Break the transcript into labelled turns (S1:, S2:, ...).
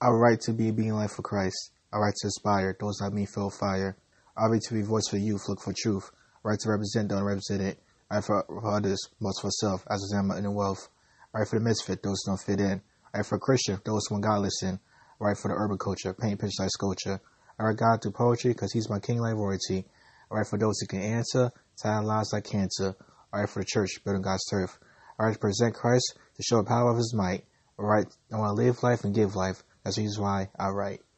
S1: I write to be being life for Christ. I write to inspire those like me feel fire. I write to be voice for youth, look for truth. I write to represent the unrepresented. I write for others, most for self, as I am in the wealth. I write for the misfit, those who don't fit in. I write for Christian, those who want God listen. I write for the urban culture, paint pictures like sculpture. I write God through poetry, because he's my king like royalty. I write for those who can answer, time lives like cancer. I write for the church, building God's turf. I write to present Christ, to show the power of his might. I want to live life and give life. That's the reason why I write.